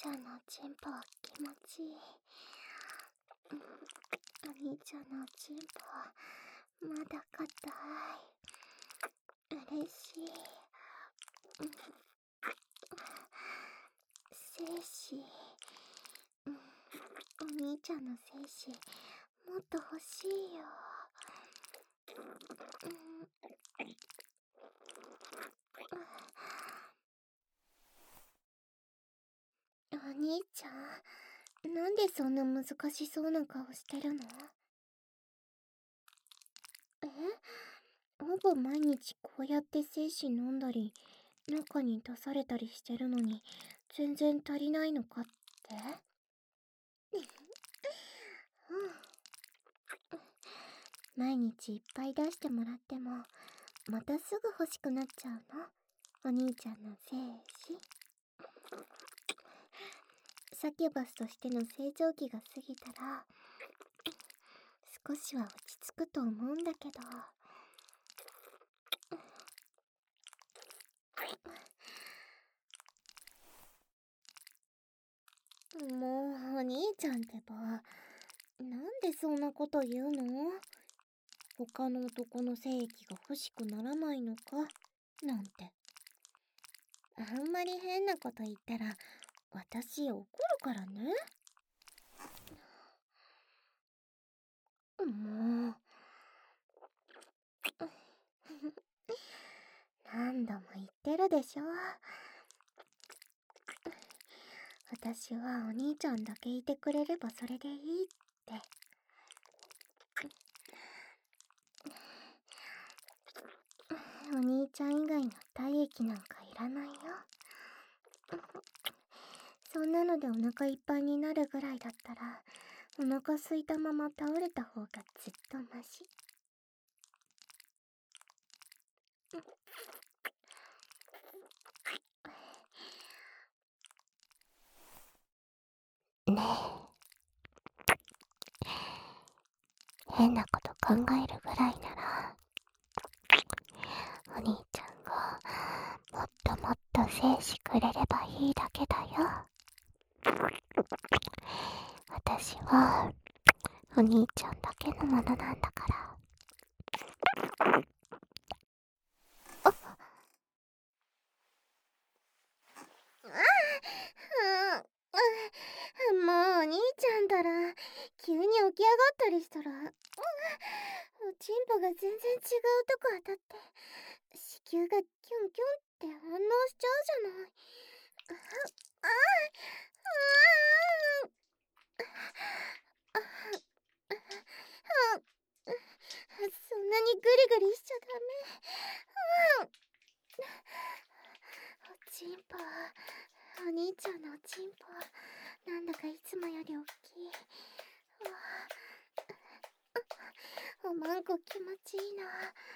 ちゃんのチンポ気持ちいい。お兄ちゃんのチンポまだ硬い。嬉しい。精子、お兄ちゃんの精子もっと欲しいよ。お兄ちゃん、なんでそんな難しそうな顔してるの？ほぼ毎日こうやって精子飲んだり中に出されたりしてるのに全然足りないのかって？毎日いっぱい出してもらってもまたすぐ欲しくなっちゃうの？お兄ちゃんの精子。サキュバスとしての成長期が過ぎたら少しは落ち着くと思うんだけど。もうお兄ちゃんってば、なんでそんなこと言うの？他の男の精液が欲しくならないのかなんて。あんまり変なこと言ったら私怒るからね。もう何度も言ってるでしょ。私はお兄ちゃんだけいてくれればそれでいいって。お兄ちゃん以外の体液なんかいらないよ。そんなのでお腹いっぱいになるぐらいだったらお腹空いたまま倒れた方がずっとマシ。ねえ、変なこと考えるぐらいならお兄ちゃんがもっともっと精子くれればいいだけだよ。私はお兄ちゃんだけのものなんだから。もうお兄ちゃんたら急に起き上がったりしたら、おちんぽが全然違うとこ当たって子宮がキュンキュンって反応しちゃうじゃない。そんなにグリグリしちゃダメ。おちんぽ、お兄ちゃんのおちんぽなんだかいつもより大きい。おまんこ気持ちいい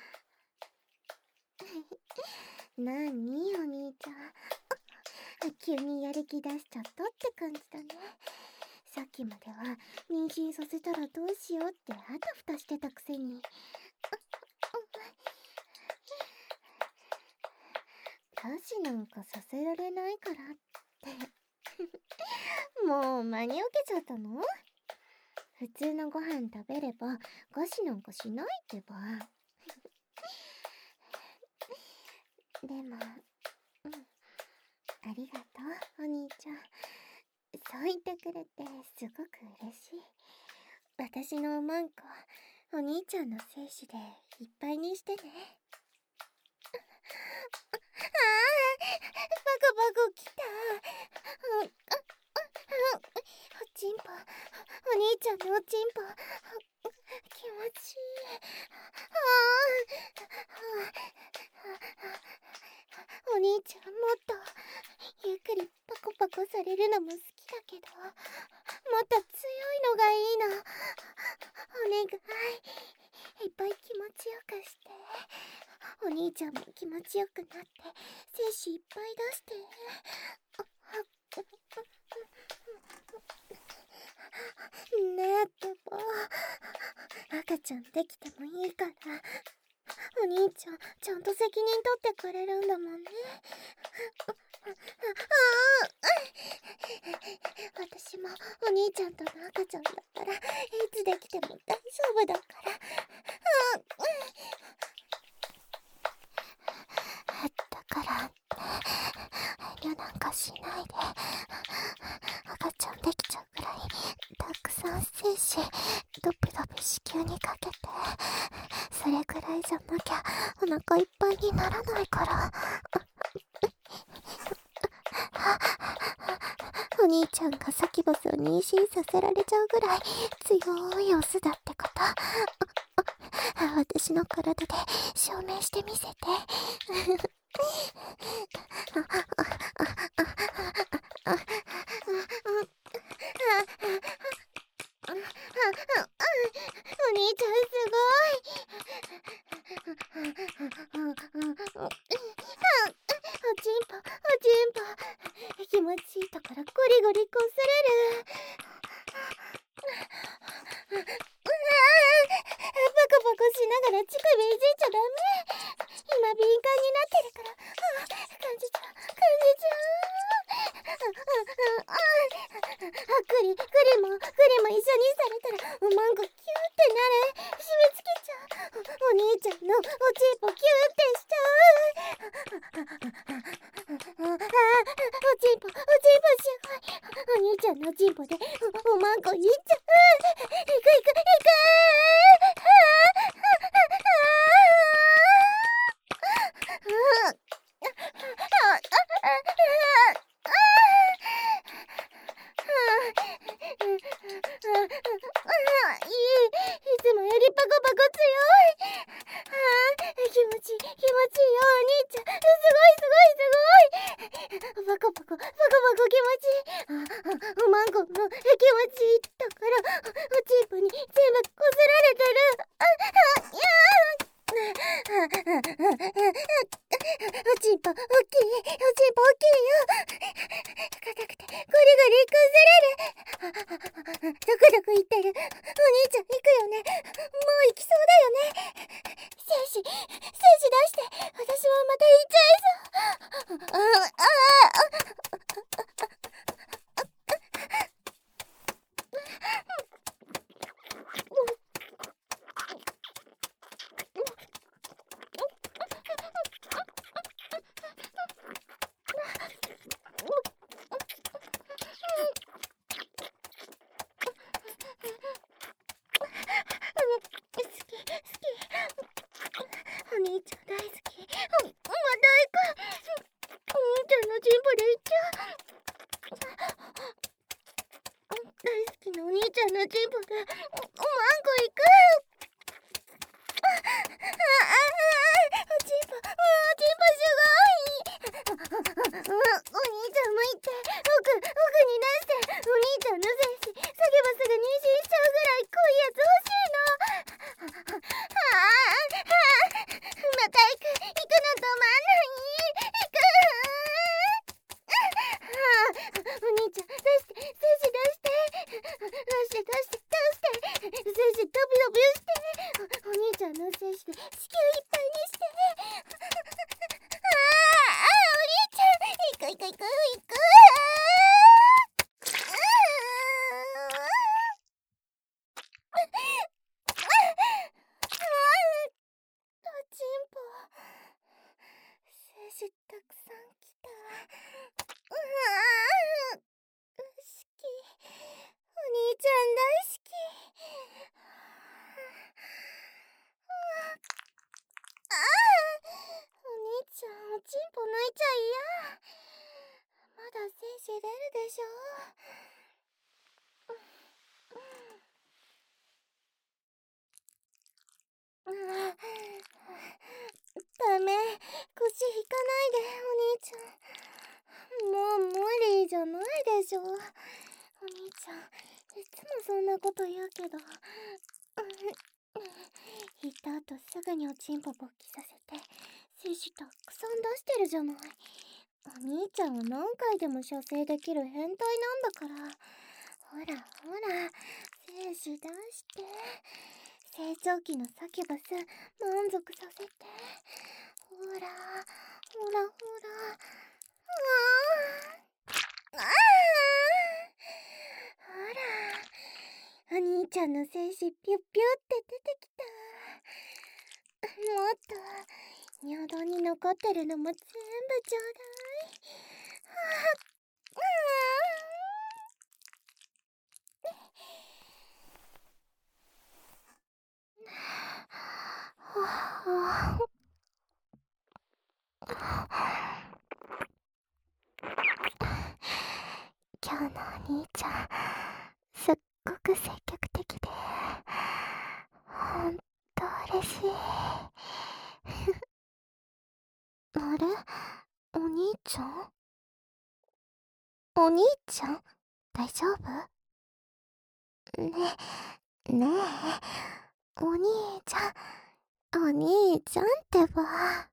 な。なにお兄ちゃん、急にやる気出しちゃったって感じだね。さっきまでは妊娠させたらどうしようってあたふたしてたくせに。家事なんかさせられないからってもう真に受けちゃったの？普通のご飯食べれば餓死なんかしないってば。でも、ありがとうお兄ちゃん。そう言ってくれてすごく嬉しい。私のおまんこお兄ちゃんの精子でいっぱいにしてね。バコバコきた。おちんぽ、お兄ちゃんのおちんぽ気持ちいい。お兄ちゃんもっとゆっくりパコパコされるのも好きだけど、もっと強いのがいいの。お願い、いっぱい気持ちよくして。お兄ちゃんも気持ちよくなって精子いっぱい出して。ねえってば、赤ちゃんできてもいいからお兄ちゃんちゃんと責任取ってくれるんだもんね。 私もお兄ちゃんとの赤ちゃんだったらいつできても大丈夫だから。だから遠慮なんかしないで。赤ちゃんできちゃうくらいたくさん精子ドブドブ子宮にかけて、それくらいじゃなきゃお腹いっぱいにならないから。お兄ちゃんがサキボスを妊娠させられちゃうぐらい強いオスだってこと、私の体で証明してみせて。お兄ちゃんすごい。おちんぽおちんぽ、気持ちいいところゴリゴリこすれる。バコバコしながら乳首いじっちゃダメ。今敏感になってるから。感じちゃう感じちゃう。クリも一緒にされたらおまんこキューってなる。締め付けちゃう。お兄ちゃんのおちんぽキューってしちゃう。おちんぽすごい。お兄ちゃんのおちんぽでおまんこいっちゃう。いく。いつもよりパコパコ強い。気持ちいいよお兄ちゃん。すごい。パコパコ気持ちいい。おまんこの気持ちいいところおちんぽに全部こすられてる。おちんぽ大きいよ。硬くてゴリゴリこすれる。どこ行ってる。お兄ちゃん行くよね。もう行きそうだよね。精子出して私もまた行っちゃいそう。好き。お兄ちゃん大好き。また行く。お兄ちゃんのチンポで行っちゃう。大好きなお兄ちゃんのチンポでおまんこ行く。おちんぽすごい。お兄ちゃんも行って。奥に出して。お兄ちゃんの精子叫ばすぐ妊娠しちゃうぐらい濃いやつ欲しいの。また行くの止まんない。お兄ちゃん出して精子出して精子ドビドビして。お兄ちゃんの精子で子宮いっぱいにして。お兄ちゃん行く。おちんぽ精子たくさん来た。好き。お兄ちゃん大好き。お兄ちゃんおちんぽ抜いちゃいや。まだ精子出るでしょ。ダメ、腰引かないでお兄ちゃん。もう無理じゃないでしょ。お兄ちゃんいつもそんなこと言うけど、引いた後すぐにおちんぽ勃起させて精子たくさん出してるじゃない。お兄ちゃんは何回でも射精できる変態なんだから。ほら精子出して。成長期のサキュバス満足させて。ほら兄ちゃんの精子ピュッピュって出てきた。もっと尿道に残ってるのも全部ちょうだい。今日のお兄ちゃんすっごく積極的でほんと嬉しい。あれ、お兄ちゃん、お兄ちゃん大丈夫？ねえ、お兄ちゃん、お兄ちゃんってば。